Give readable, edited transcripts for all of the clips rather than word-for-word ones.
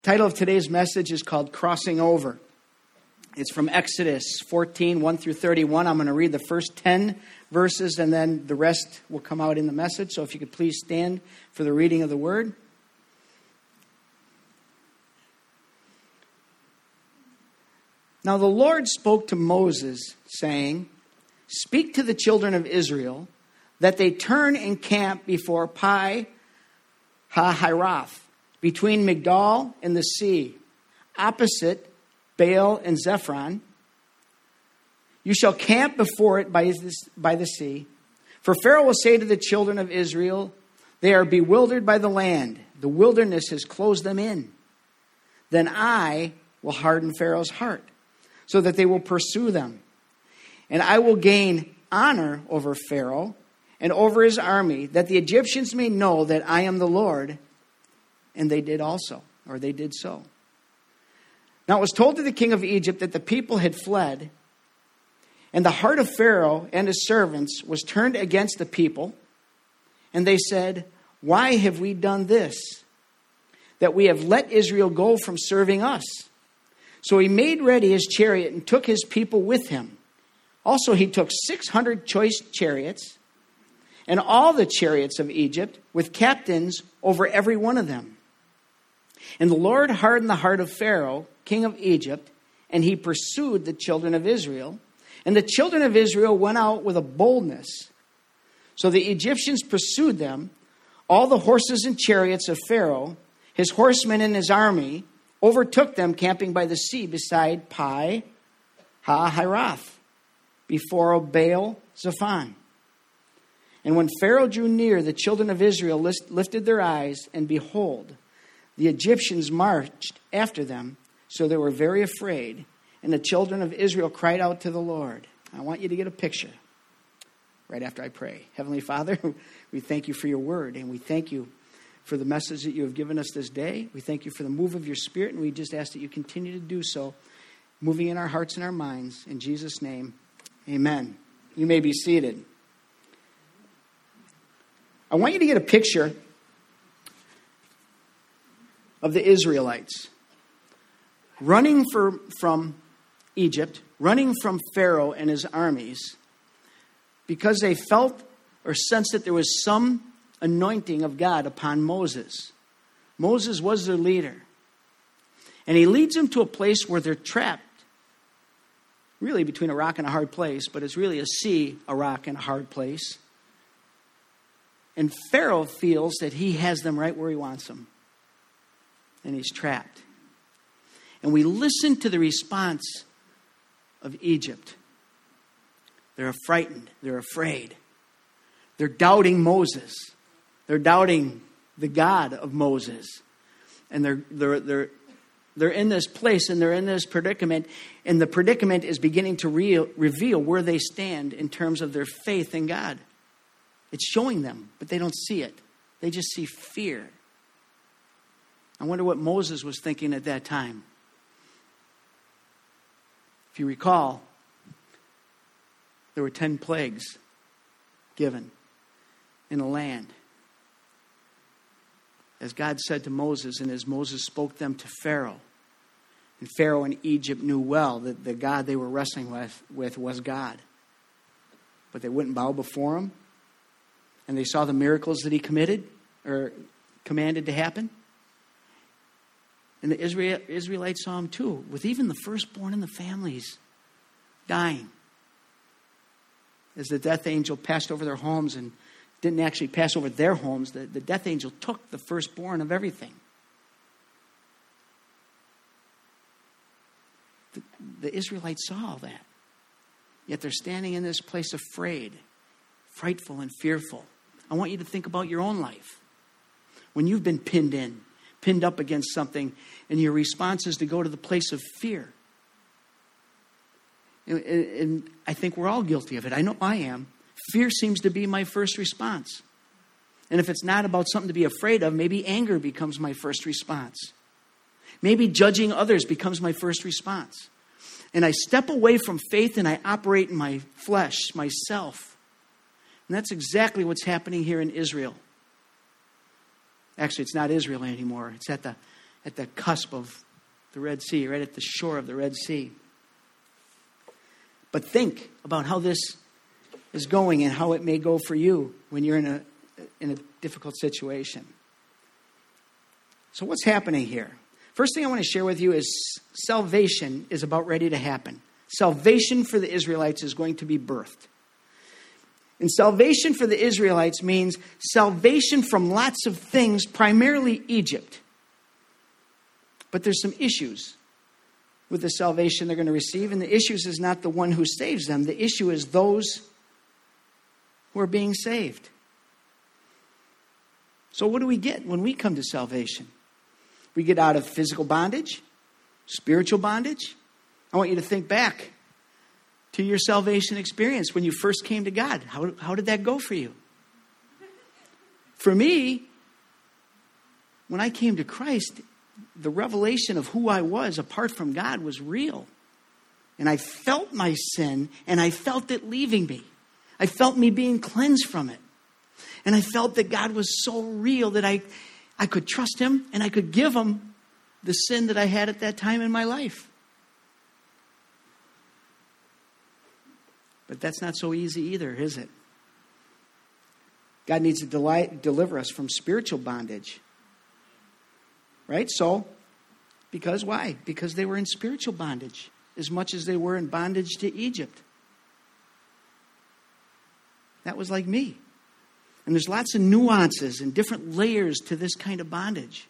Title of today's message is called Crossing Over. It's from Exodus 14, 1 through 31. I'm going to read the first 10 verses and then the rest will come out in the message. So if you could please stand for the reading of the word. Now the Lord spoke to Moses, saying, "Speak to the children of Israel that they turn and camp before Pi Hahiroth, between Migdal and the sea, opposite Baal and Zephron. You shall camp before it by the sea. For Pharaoh will say to the children of Israel, they are bewildered by the land. The wilderness has closed them in. Then I will harden Pharaoh's heart, so that they will pursue them. And I will gain honor over Pharaoh and over his army, that the Egyptians may know that I am the Lord." And they did also, or they did so. Now it was told to the king of Egypt that the people had fled, and the heart of Pharaoh and his servants was turned against the people. And they said, "Why have we done this, that we have let Israel go from serving us?" So he made ready his chariot and took his people with him. Also he took 600 choice chariots and all the chariots of Egypt with captains over every one of them. And the Lord hardened the heart of Pharaoh, king of Egypt, and he pursued the children of Israel. And the children of Israel went out with a boldness. So the Egyptians pursued them, all the horses and chariots of Pharaoh, his horsemen and his army, overtook them camping by the sea beside Pi Hahiroth, before Baal Zephon. And when Pharaoh drew near, the children of Israel lifted their eyes, and behold, the Egyptians marched after them, so they were very afraid. And the children of Israel cried out to the Lord. I want you to get a picture right after I pray. Heavenly Father, we thank you for your word, and we thank you for the message that you have given us this day. We thank you for the move of your Spirit, and we just ask that you continue to do so, moving in our hearts and our minds. In Jesus' name, amen. You may be seated. I want you to get a picture of the Israelites running from Egypt, running from Pharaoh and his armies, because they felt or sensed that there was some anointing of God upon Moses. Moses was their leader. And he leads them to a place where they're trapped, really between a rock and a hard place, but it's really a sea, a rock, and a hard place. And Pharaoh feels that he has them right where he wants them. And he's trapped. And we listen to the response of Egypt. They're frightened. They're afraid. They're doubting Moses. They're doubting the God of Moses. And they're in this place, and they're in this predicament. And the predicament is beginning to reveal where they stand in terms of their faith in God. It's showing them, but they don't see it. They just see fear. I wonder what Moses was thinking at that time. If you recall, there were 10 plagues given in the land. As God said to Moses, and as Moses spoke them to Pharaoh. And Pharaoh in Egypt knew well that the God they were wrestling with was God. But they wouldn't bow before him. And they saw the miracles that he committed or commanded to happen. And the Israelites saw him too, with even the firstborn in the families dying. As the death angel passed over their homes and didn't actually pass over their homes, the death angel took the firstborn of everything. The Israelites saw all that. Yet they're standing in this place afraid, frightful and fearful. I want you to think about your own life. When you've been pinned up against something, and your response is to go to the place of fear. And I think we're all guilty of it. I know I am. Fear seems to be my first response. And if it's not about something to be afraid of, maybe anger becomes my first response. Maybe judging others becomes my first response. And I step away from faith and I operate in my flesh, myself. And that's exactly what's happening here in Israel. Actually, it's not Israel anymore. It's at the at the cusp of the Red Sea, right at the shore of the Red Sea. But think about how this is going and how it may go for you when you're in a difficult situation. So what's happening here? First thing I want to share with you is salvation is about ready to happen. Salvation for the Israelites is going to be birthed. And salvation for the Israelites means salvation from lots of things, primarily Egypt. But there's some issues with the salvation they're going to receive. And the issues is not the one who saves them. The issue is those who are being saved. So what do we get when we come to salvation? We get out of physical bondage, spiritual bondage. I want you to think back to your salvation experience when you first came to God. How did that go for you? For me, when I came to Christ, the revelation of who I was apart from God was real. And I felt my sin, and I felt it leaving me. I felt me being cleansed from it. And I felt that God was so real that I could trust him and I could give him the sin that I had at that time in my life. But that's not so easy either, is it? God needs to deliver us from spiritual bondage. Right? So, because why? Because they were in spiritual bondage as much as they were in bondage to Egypt. That was like me. And there's lots of nuances and different layers to this kind of bondage.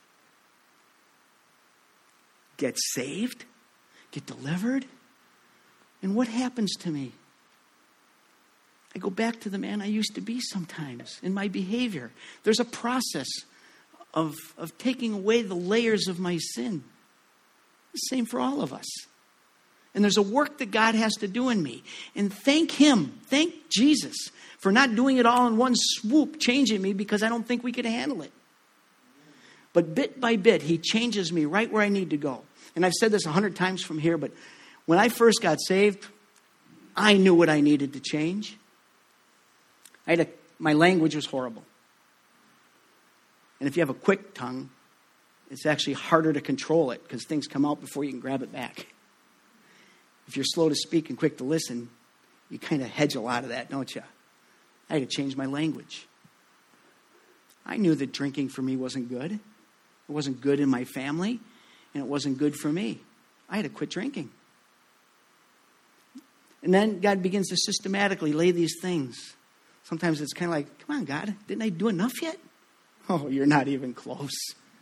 Get saved, get delivered, and what happens to me? I go back to the man I used to be sometimes in my behavior. There's a process of taking away the layers of my sin. The same for all of us. And there's a work that God has to do in me. And thank him, thank Jesus, for not doing it all in one swoop, changing me because I don't think we could handle it. But bit by bit, he changes me right where I need to go. And I've said this 100 times from here, but when I first got saved, I knew what I needed to change. My language was horrible. And if you have a quick tongue, it's actually harder to control it because things come out before you can grab it back. If you're slow to speak and quick to listen, you kind of hedge a lot of that, don't you? I had to change my language. I knew that drinking for me wasn't good. It wasn't good in my family, and it wasn't good for me. I had to quit drinking. And then God begins to systematically lay these things. Sometimes it's kind of like, come on, God, didn't I do enough yet? Oh, you're not even close.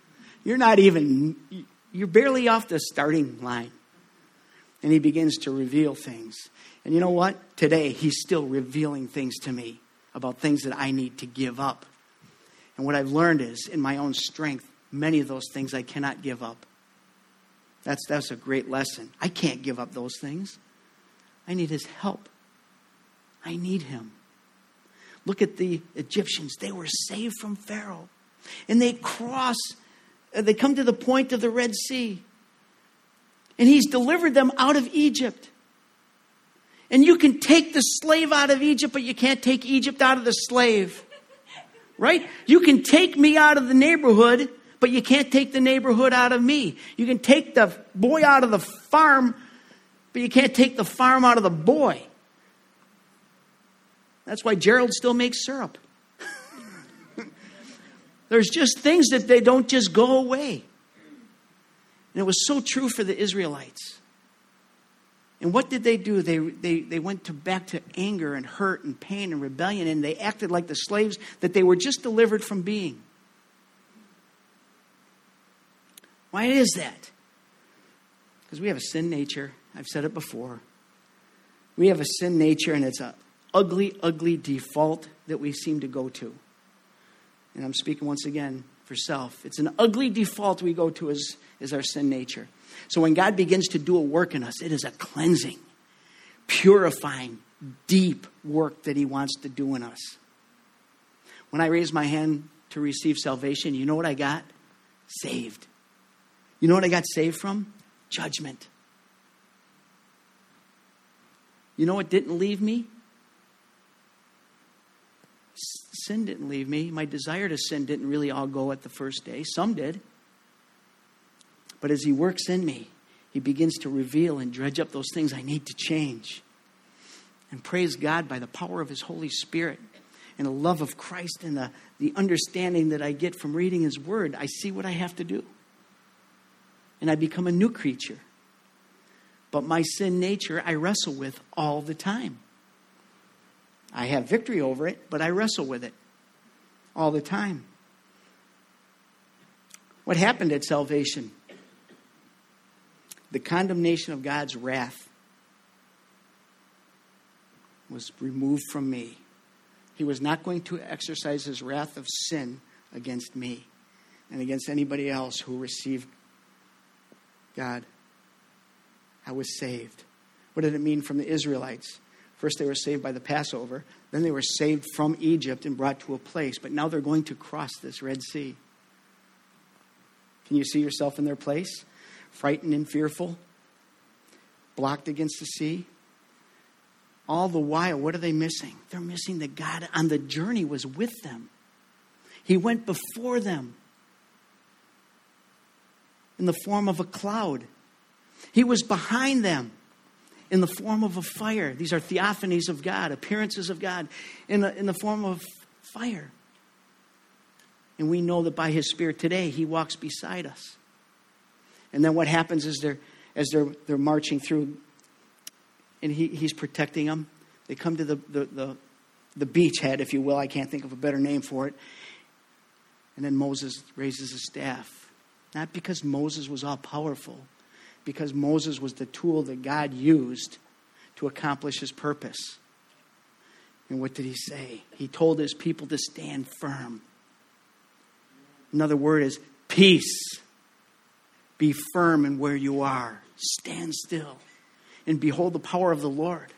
You're barely off the starting line. And he begins to reveal things. And you know what? Today, he's still revealing things to me about things that I need to give up. And what I've learned is, in my own strength, many of those things I cannot give up. That's a great lesson. I can't give up those things. I need his help. I need him. Look at the Egyptians. They were saved from Pharaoh. And they come to the point of the Red Sea. And he's delivered them out of Egypt. And you can take the slave out of Egypt, but you can't take Egypt out of the slave. Right? You can take me out of the neighborhood, but you can't take the neighborhood out of me. You can take the boy out of the farm, but you can't take the farm out of the boy. That's why Gerald still makes syrup. There's just things that they don't just go away. And it was so true for the Israelites. And what did they do? They went back to anger and hurt and pain and rebellion, and they acted like the slaves that they were just delivered from being. Why is that? Because we have a sin nature. I've said it before. We have a sin nature, and it's an ugly, ugly default that we seem to go to. And I'm speaking once again for self. It's an ugly default we go to as our sin nature. So when God begins to do a work in us, it is a cleansing, purifying, deep work that he wants to do in us. When I raised my hand to receive salvation, you know what I got? Saved. You know what I got saved from? Judgment. You know what didn't leave me? Sin didn't leave me. My desire to sin didn't really all go at the first day. Some did. But as he works in me, he begins to reveal and dredge up those things I need to change. And praise God, by the power of his Holy Spirit and the love of Christ and the understanding that I get from reading his word, I see what I have to do. And I become a new creature. But my sin nature, I wrestle with all the time. I have victory over it, but I wrestle with it all the time. What happened at salvation? The condemnation of God's wrath was removed from me. He was not going to exercise his wrath of sin against me and against anybody else who received God. I was saved. What did it mean from the Israelites? First they were saved by the Passover. Then they were saved from Egypt and brought to a place. But now they're going to cross this Red Sea. Can you see yourself in their place? Frightened and fearful? Blocked against the sea? All the while, what are they missing? They're missing that God on the journey was with them. He went before them in the form of a cloud. He was behind them in the form of a fire. These are theophanies of God, appearances of God in the form of fire. And we know that by his Spirit today, he walks beside us. And then what happens is they're marching through, and he's protecting them. They come to the beachhead, if you will. I can't think of a better name for it. And then Moses raises his staff. Not because Moses was all powerful, because Moses was the tool that God used to accomplish his purpose. And what did he say? He told his people to stand firm. Another word is peace. Be firm in where you are. Stand still and behold the power of the Lord.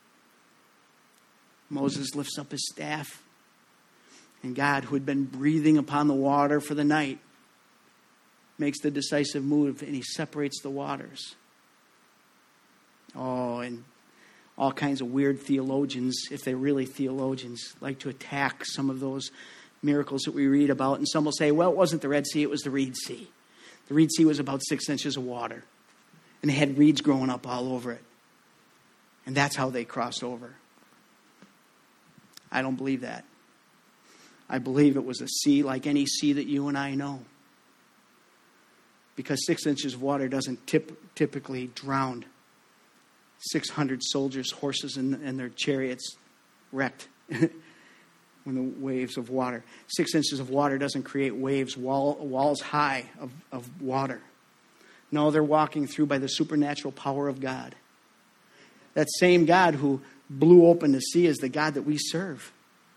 Moses lifts up his staff, and God, who had been breathing upon the water for the night, makes the decisive move, and he separates the waters. Oh, and all kinds of weird theologians, if they're really theologians, like to attack some of those miracles that we read about. And some will say, well, it wasn't the Red Sea, it was the Reed Sea. The Reed Sea was about 6 inches of water, and it had reeds growing up all over it. And that's how they crossed over. I don't believe that. I believe it was a sea like any sea that you and I know. Because 6 inches of water doesn't typically drown 600 soldiers, horses, and their chariots wrecked when the waves of water. 6 inches of water doesn't create waves, walls high of water. No, they're walking through by the supernatural power of God. That same God who blew open the sea is the God that we serve.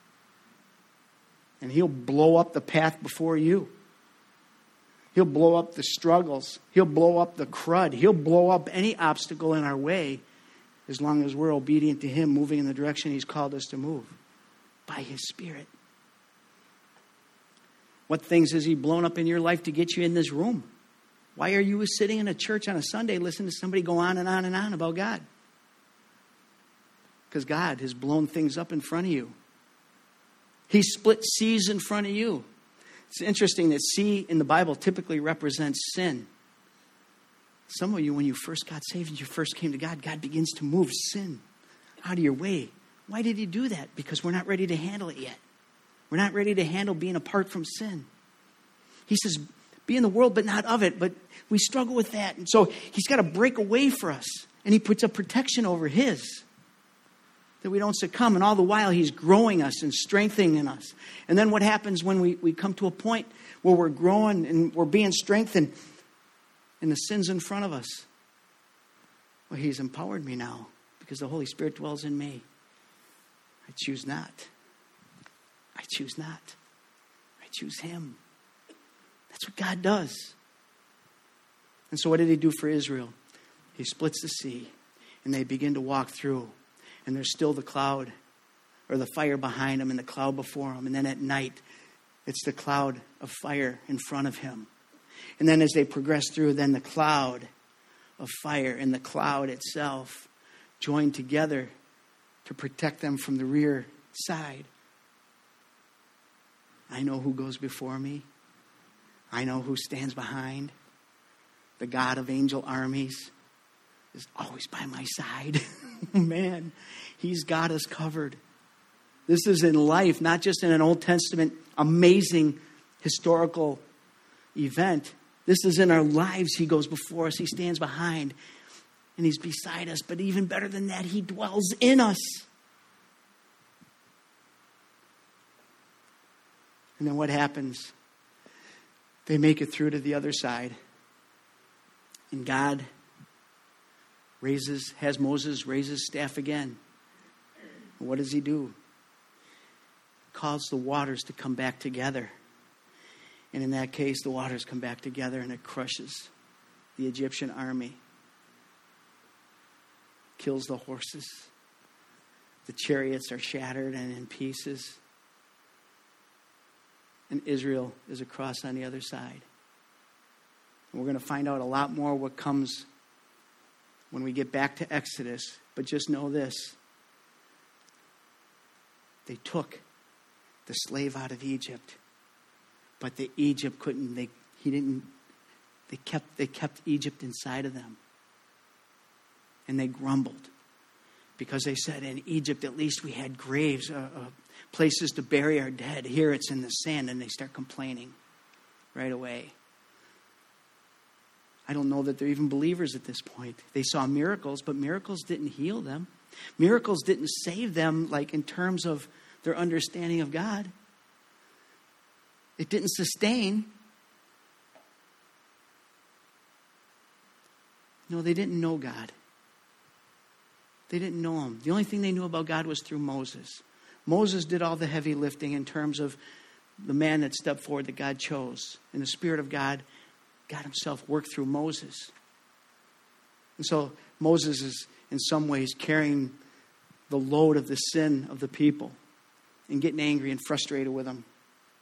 And he'll blow up the path before you. He'll blow up the struggles. He'll blow up the crud. He'll blow up any obstacle in our way as long as we're obedient to him, moving in the direction he's called us to move by his Spirit. What things has he blown up in your life to get you in this room? Why are you sitting in a church on a Sunday listening to somebody go on and on and on about God? Because God has blown things up in front of you. He split seas in front of you. It's interesting that sea in the Bible typically represents sin. Some of you, when you first got saved and you first came to God, God begins to move sin out of your way. Why did he do that? Because we're not ready to handle it yet. We're not ready to handle being apart from sin. He says, be in the world, but not of it. But we struggle with that. And so he's got to break away for us. And he puts a protection over his, that we don't succumb. And all the while, he's growing us and strengthening us. And then what happens when we come to a point where we're growing and we're being strengthened and the sin's in front of us? Well, he's empowered me now because the Holy Spirit dwells in me. I choose not. I choose not. I choose him. That's what God does. And so what did he do for Israel? He splits the sea and they begin to walk through. And there's still the cloud or the fire behind him and the cloud before him. And then at night, it's the cloud of fire in front of him. And then as they progress through, then the cloud of fire and the cloud itself join together to protect them from the rear side. I know who goes before me. I know who stands behind. the God of angel armies, is always by my side. Man, he's got us covered. This is in life, not just in an Old Testament amazing historical event. This is in our lives. He goes before us. He stands behind. And he's beside us. But even better than that, he dwells in us. And then what happens? They make it through to the other side. And God has Moses raise his staff again. And what does he do? Calls the waters to come back together. And in that case, the waters come back together and it crushes the Egyptian army. Kills the horses. The chariots are shattered and in pieces. And Israel is across on the other side. And we're going to find out a lot more what comes when we get back to Exodus. But just know this. They took the slave out of Egypt. But the Egypt couldn't, they kept Egypt inside of them. And they grumbled. Because they said, in Egypt at least we had graves, places to bury our dead. Here it's in the sand. And they start complaining right away. I don't know that they're even believers at this point. They saw miracles, but miracles didn't heal them. Miracles didn't save them, like in terms of their understanding of God. It didn't sustain. No, they didn't know God. They didn't know him. The only thing they knew about God was through Moses. Moses did all the heavy lifting in terms of the man that stepped forward that God chose. And the Spirit of God himself worked through Moses. And so Moses is in some ways carrying the load of the sin of the people and getting angry and frustrated with them.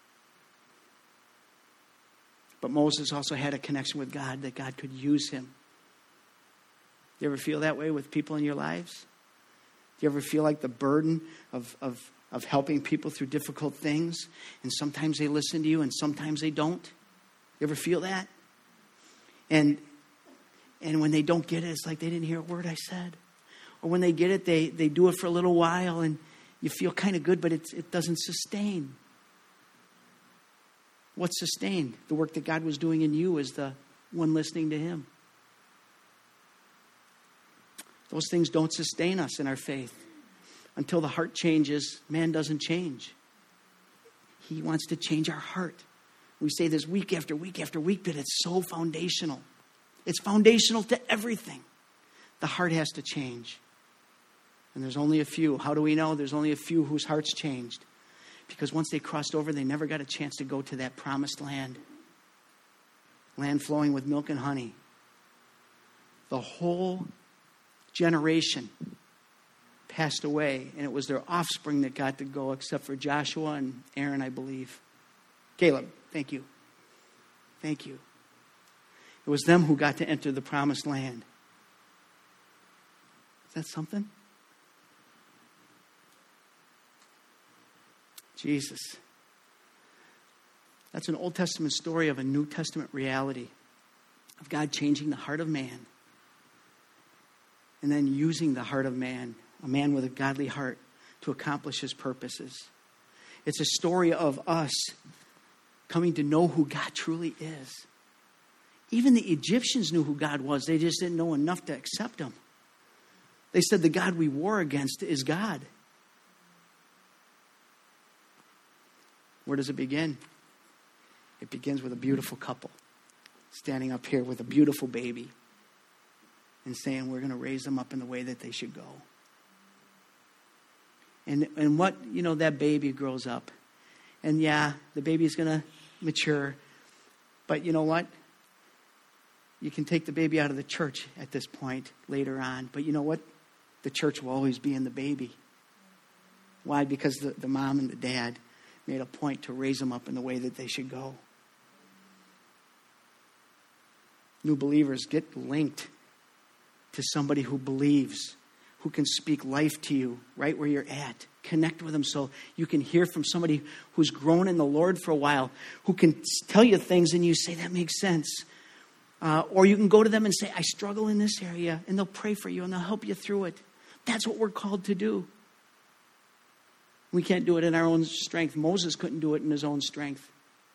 But Moses also had a connection with God, that God could use him. You ever feel that way with people in your lives? Do you ever feel like the burden of helping people through difficult things? And sometimes they listen to you and sometimes they don't. You ever feel that? And when they don't get it, it's like they didn't hear a word I said. Or when they get it, they do it for a little while and you feel kind of good, but it doesn't sustain. What sustained? The work that God was doing in you as the one listening to him. Those things don't sustain us in our faith. Until the heart changes, man doesn't change. He wants to change our heart. We say this week after week after week, but it's so foundational. It's foundational to everything. The heart has to change. And there's only a few. How do we know? There's only a few whose hearts changed. Because once they crossed over, they never got a chance to go to that promised land. Land flowing with milk and honey. The whole generation passed away, and it was their offspring that got to go, except for Joshua and Aaron, I believe. Caleb, thank you. Thank you. It was them who got to enter the promised land. Is that something? Jesus. That's an Old Testament story of a New Testament reality of God changing the heart of man and then using the heart of man, a man with a godly heart, to accomplish his purposes. It's a story of us coming to know who God truly is. Even the Egyptians knew who God was. They just didn't know enough to accept him. They said the God we war against is God. Where does it begin? It begins with a beautiful couple standing up here with a beautiful baby and saying we're going to raise them up in the way that they should go. And what, that baby grows up. And yeah, the baby's going to mature. But you know what? You can take the baby out of the church at this point later on. But you know what? The church will always be in the baby. Why? Because the mom and the dad made a point to raise them up in the way that they should go. New believers get linked to somebody who believes, who can speak life to you right where you're at. Connect with them so you can hear from somebody who's grown in the Lord for a while, who can tell you things and you say, that makes sense. Or you can go to them and say, I struggle in this area, and they'll pray for you and they'll help you through it. That's what we're called to do. We can't do it in our own strength. Moses couldn't do it in his own strength.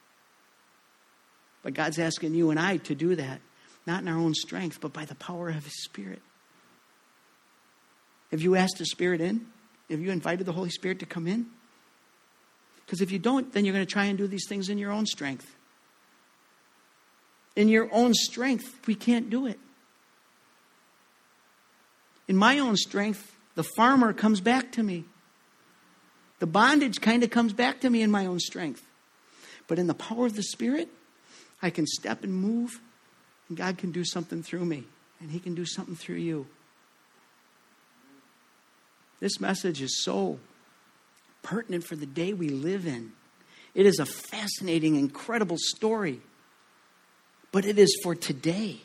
But God's asking you and I to do that. Not in our own strength, but by the power of His Spirit. Have you asked the Spirit in? Have you invited the Holy Spirit to come in? Because if you don't, then you're going to try and do these things in your own strength. In your own strength, we can't do it. In my own strength, the farmer comes back to me. The bondage kind of comes back to me in my own strength. But in the power of the Spirit, I can step and move, and God can do something through me, and He can do something through you. This message is so pertinent for the day we live in. It is a fascinating, incredible story, but it is for today.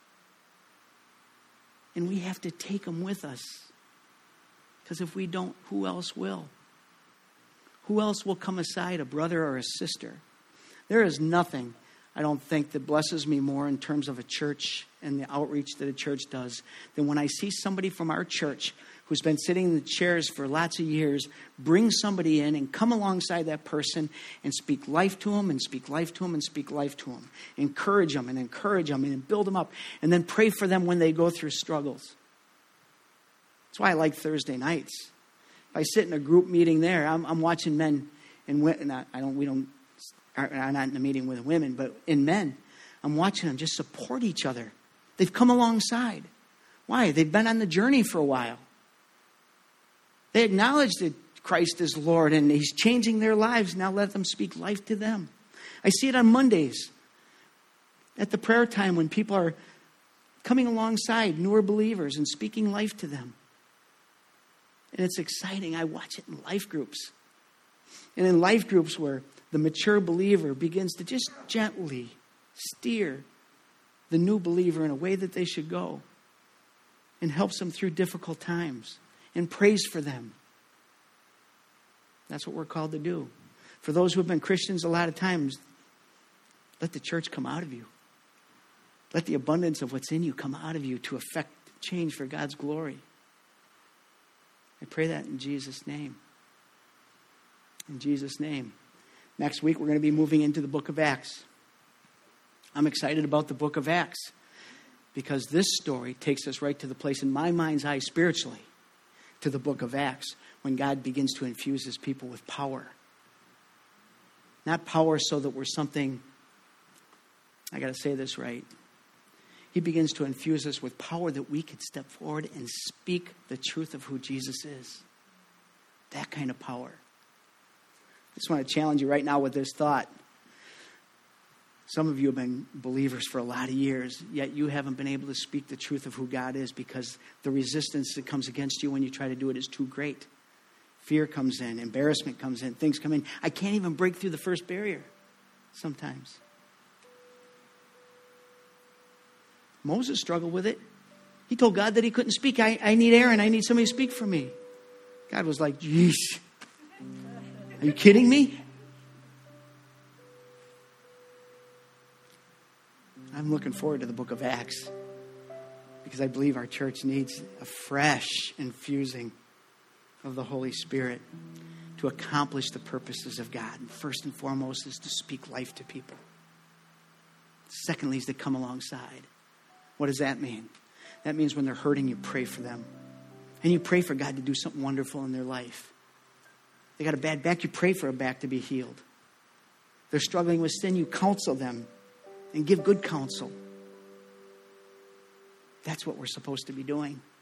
And we have to take them with us. Because if we don't, who else will? Who else will come aside, a brother or a sister? There is nothing, I don't think, that blesses me more in terms of a church and the outreach that a church does than when I see somebody from our church who's been sitting in the chairs for lots of years bring somebody in and come alongside that person and speak life to them and speak life to them and speak life to them. Encourage them and build them up, and then pray for them when they go through struggles. That's why I like Thursday nights. If I sit in a group meeting there, I'm watching men and women. I'm not in a meeting with women, but in men, I'm watching them just support each other. They've come alongside. Why? They've been on the journey for a while. They acknowledge that Christ is Lord and He's changing their lives. Now let them speak life to them. I see it on Mondays at the prayer time when people are coming alongside newer believers and speaking life to them. And it's exciting. I watch it in life groups. And in life groups where the mature believer begins to just gently steer the new believer in a way that they should go and helps them through difficult times and prays for them. That's what we're called to do. For those who have been Christians a lot of times, let the church come out of you. Let the abundance of what's in you come out of you to affect change for God's glory. I pray that in Jesus' name. In Jesus' name. Next week, we're going to be moving into the book of Acts. I'm excited about the book of Acts because this story takes us right to the place in my mind's eye spiritually, to the book of Acts, when God begins to infuse His people with power. Not power so that we're something, I got to say this right. He begins to infuse us with power that we could step forward and speak the truth of who Jesus is. That kind of power. I just want to challenge you right now with this thought. Some of you have been believers for a lot of years, yet you haven't been able to speak the truth of who God is because the resistance that comes against you when you try to do it is too great. Fear comes in, embarrassment comes in, things come in. I can't even break through the first barrier sometimes. Moses struggled with it. He told God that he couldn't speak. I need Aaron. I need somebody to speak for me. God was like, geez, are you kidding me? I'm looking forward to the book of Acts because I believe our church needs a fresh infusing of the Holy Spirit to accomplish the purposes of God. And first and foremost is to speak life to people. Secondly is to come alongside. What does that mean? That means when they're hurting, you pray for them. And you pray for God to do something wonderful in their life. They got a bad back, you pray for a back to be healed. They're struggling with sin, you counsel them and give good counsel. That's what we're supposed to be doing.